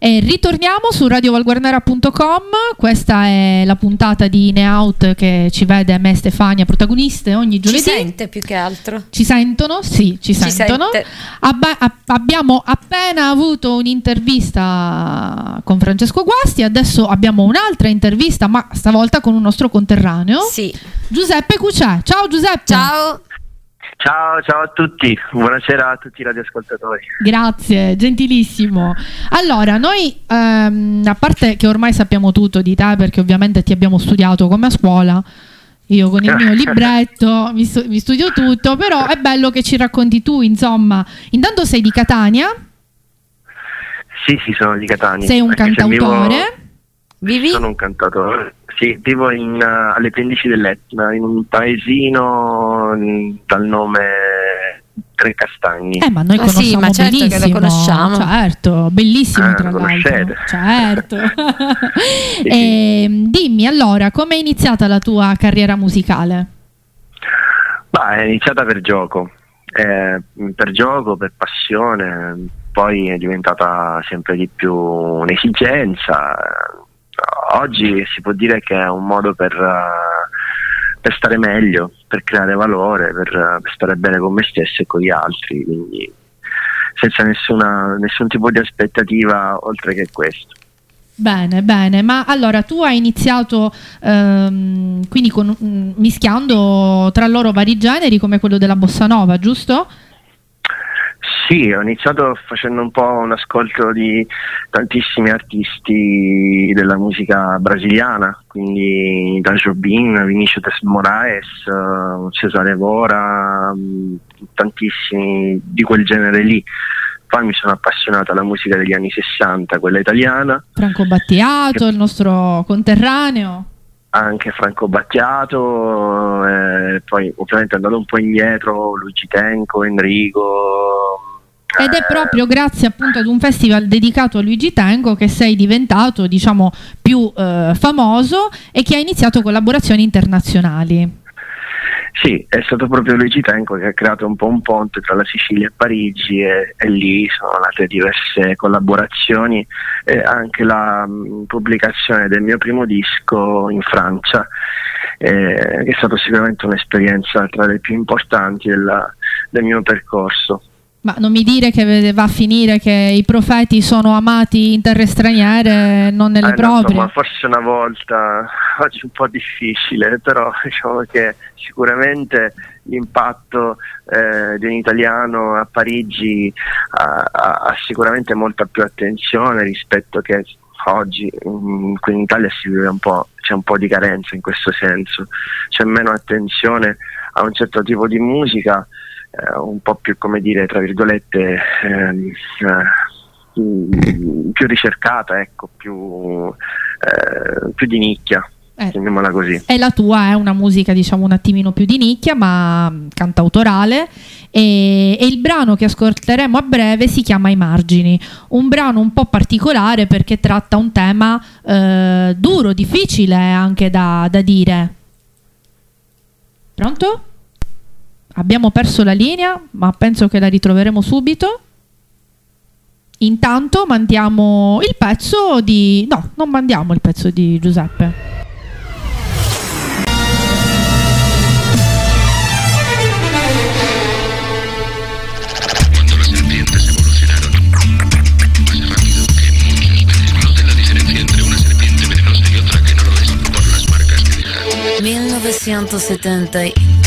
E ritorniamo su radiovalguarnera.com. Questa è la puntata di In e Out che ci vede me e Stefania protagoniste ogni giovedì. Ci sente più che altro. Ci sentono? Sì, ci sentono. Abbiamo appena avuto un'intervista con Francesco Guasti, adesso abbiamo un'altra intervista, ma stavolta con un nostro conterraneo. Sì. Giuseppe Cucè. Ciao Giuseppe. Ciao. Ciao a tutti, buonasera a tutti i radioascoltatori. Grazie, gentilissimo. Allora, noi a parte che ormai sappiamo tutto di te, perché ovviamente ti abbiamo studiato come a scuola, io con il mio libretto mi studio tutto, però è bello che ci racconti tu, insomma. Intanto sei di Catania? Sì, sono di Catania. Sei un cantautore? Vivi? Sono un cantautore. Sì, vivo alle pendici dell'Etna, in un paesino dal nome Tre Castagni. Ma noi conosciamo sì, ma certo benissimo. che lo conosciamo. Certo, bellissimo tra lo l'altro. conoscete. Certo. Sì. Dimmi allora, come è iniziata la tua carriera musicale? È iniziata per gioco, per passione, poi è diventata sempre di più un'esigenza. Oggi si può dire che è un modo per stare meglio, per creare valore, per stare bene con me stesso e con gli altri, quindi senza nessun tipo di aspettativa oltre che questo. Bene, ma allora tu hai iniziato quindi mischiando tra loro vari generi come quello della bossa nova, giusto? Sì, ho iniziato facendo un po' un ascolto di tantissimi artisti della musica brasiliana, quindi da Jobim, Vinicius de Moraes, Cesare Evora, tantissimi di quel genere lì. Poi mi sono appassionato alla musica degli anni 60, quella italiana. Franco Battiato, il nostro conterraneo. Anche Franco Battiato, poi ovviamente andando un po' indietro, Luigi Tenco, Enrico. Ed è proprio grazie appunto ad un festival dedicato a Luigi Tenco che sei diventato, diciamo, più famoso e che ha iniziato collaborazioni internazionali. Sì, è stato proprio Luigi Tenco che ha creato un po' un ponte tra la Sicilia e Parigi e lì sono nate diverse collaborazioni e anche la pubblicazione del mio primo disco in Francia, che è stata sicuramente un'esperienza tra le più importanti del mio percorso. Ma non mi dire che va a finire che i profeti sono amati in terre straniere, non nelle proprie. Ma forse una volta, oggi è un po' difficile, però diciamo che sicuramente l'impatto di un italiano a Parigi ha sicuramente molta più attenzione rispetto che oggi. Qui in Italia c'è un po' di carenza in questo senso, c'è meno attenzione a un certo tipo di musica, un po' più, come dire, tra virgolette, più ricercata, ecco, più di nicchia, chiamiamola così. E la tua è una musica, diciamo, un attimino più di nicchia, ma cantautorale, e il brano che ascolteremo a breve si chiama I margini, un brano un po' particolare perché tratta un tema duro, difficile anche da dire. Pronto? Abbiamo perso la linea, ma penso che la ritroveremo subito. Intanto mandiamo il pezzo di... No, non mandiamo il pezzo di Giuseppe. Cuando las serpientes evolucionaron más rápido que muchos peces, noten la diferencia entre una serpiente venenosa y otra que no lo es por las marcas que deja. 1970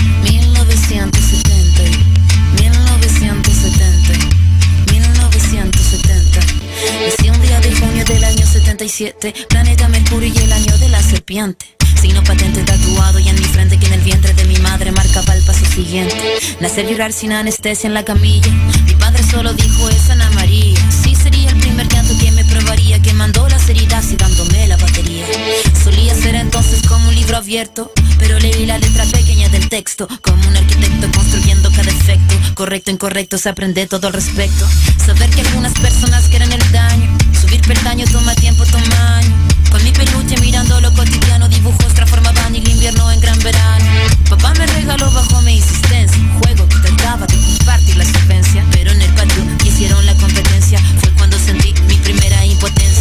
Nací un día de junio del año 77, planeta Mercurio y el año de la serpiente. Signo patente tatuado y en mi frente que en el vientre de mi madre marcaba el paso siguiente. Nacer, llorar sin anestesia en la camilla. Mi padre solo dijo es Ana María. Sí, sería el primer llanto que me probaría, que mandó las heridas y dándome la batería. Solía ser entonces como un libro abierto, pero leí la letra pequeña del texto, como un arquitecto construyendo cada efecto. Correcto, incorrecto, se aprende todo al respecto. Saber que algunas personas quieren el daño, subir peldaño toma tiempo, toma año. Con mi peluche mirando lo cotidiano, dibujos transformaban el invierno en gran verano. Papá me regaló bajo mi insistencia un juego que trataba de compartir la solvencia, pero en el patio que hicieron la competencia fue cuando sentí mi primera impotencia.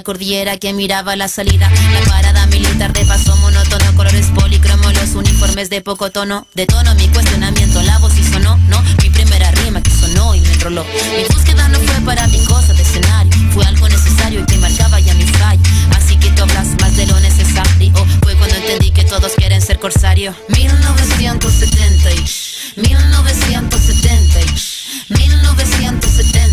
cordillera que miraba la salida. La parada militar de paso monótono, colores policromos, los uniformes de poco tono. De tono mi cuestionamiento, la voz y sonó, no, mi primera rima que sonó y me enroló. Mi búsqueda no fue para mi cosa de escenario, fue algo necesario y que marcaba ya mi fallo. Así que tú hablas más de lo necesario. Fue cuando entendí que todos quieren ser corsario. 1970 y 1970 y 1970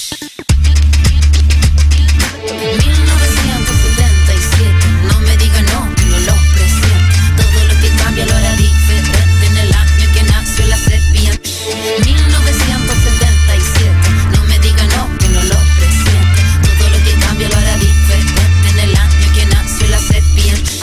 1977, no me diga no, que no lo presiento. Todo lo que cambia lo hará diferente en el año que nació la serpiente. 1977, no me diga no, que no lo presiento. Todo lo que cambia lo hará diferente en el año que nació la serpiente.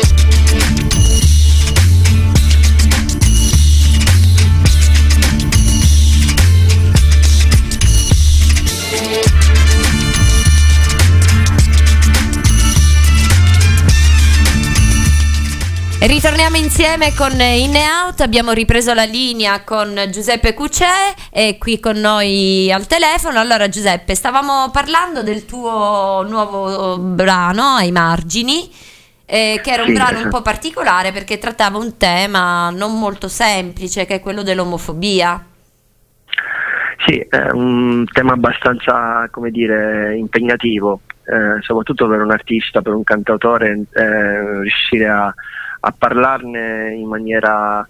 Ritorniamo insieme con In e Out, abbiamo ripreso la linea con Giuseppe Cucè e qui con noi al telefono. Allora Giuseppe, stavamo parlando del tuo nuovo brano, Ai margini, che era un brano un po' particolare perché trattava un tema non molto semplice, che è quello dell'omofobia. Sì, è un tema abbastanza, come dire, impegnativo, soprattutto per un artista, per un cantautore, riuscire a parlarne in maniera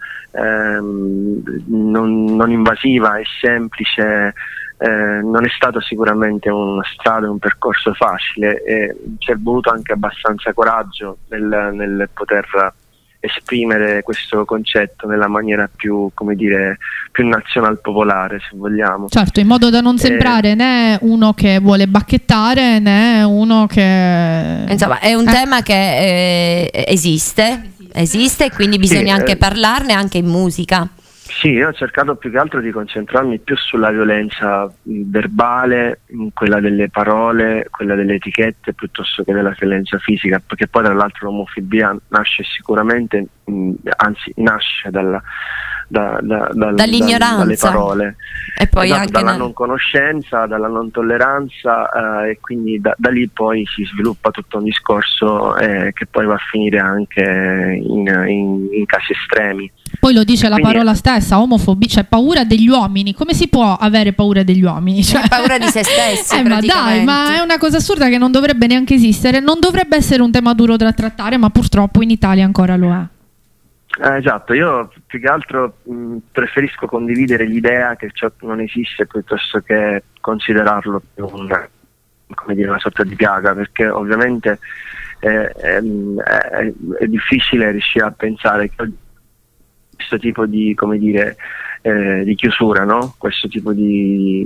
non invasiva e semplice. Non è stato sicuramente una strada, un percorso facile, e ci è voluto anche abbastanza coraggio nel poter esprimere questo concetto nella maniera più, come dire, più nazional popolare, se vogliamo. Certo, in modo da non sembrare né uno che vuole bacchettare né uno che... Insomma, è un tema che esiste, quindi bisogna anche parlarne anche in musica. Sì, io ho cercato più che altro di concentrarmi più sulla violenza verbale, quella delle parole, quella delle etichette, piuttosto che della violenza fisica, perché poi tra l'altro l'omofobia nasce sicuramente, anzi nasce dall'ignoranza, dalle parole, e poi anche dalla non conoscenza, dalla non tolleranza, e quindi da lì poi si sviluppa tutto un discorso che poi va a finire anche in casi estremi. Poi lo dice la parola stessa, omofobia, cioè paura degli uomini. Come si può avere paura degli uomini? Cioè, paura di se stessi, ma dai, ma è una cosa assurda che non dovrebbe neanche esistere. Non dovrebbe essere un tema duro da trattare, ma purtroppo in Italia ancora lo è. Esatto, io più che altro preferisco condividere l'idea che ciò non esiste piuttosto che considerarlo più una sorta di piaga, perché ovviamente è difficile riuscire a pensare che questo tipo di, come dire, di chiusura, no? Questo tipo di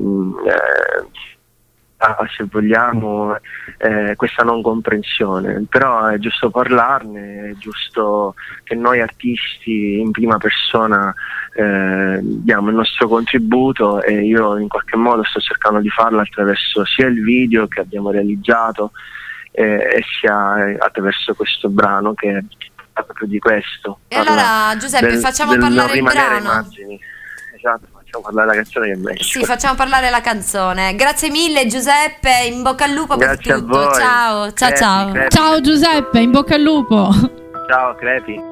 se vogliamo, questa non comprensione, però è giusto parlarne, è giusto che noi artisti in prima persona diamo il nostro contributo, e io in qualche modo sto cercando di farlo attraverso sia il video che abbiamo realizzato e sia attraverso questo brano che è proprio di questo. E allora Giuseppe, facciamo parlare il brano. Immagini. Esatto. Parlare la canzone che meglio. Sì, facciamo parlare la canzone. Grazie mille Giuseppe, in bocca al lupo. Grazie per tutto. a voi. Ciao, Crepi, ciao. Crepi. Ciao Giuseppe, in bocca al lupo. Ciao Crepi.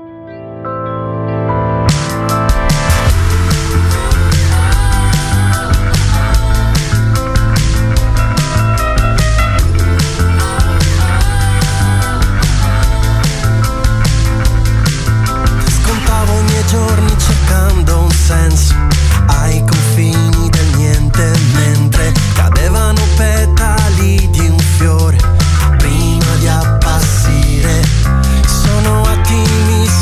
Scontavo i miei giorni cercando un senso ai confini del niente, mentre cadevano petali di un fiore prima di appassire. Sono attimi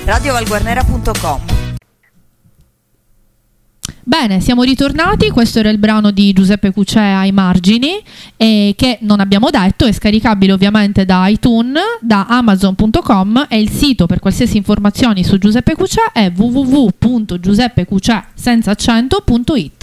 radiovalguarnera.com. Bene, siamo ritornati. Questo era il brano di Giuseppe Cucè, Ai margini, che non abbiamo detto è scaricabile ovviamente da iTunes, da Amazon.com, e il sito per qualsiasi informazioni su Giuseppe Cucè è www.giuseppecucè.it.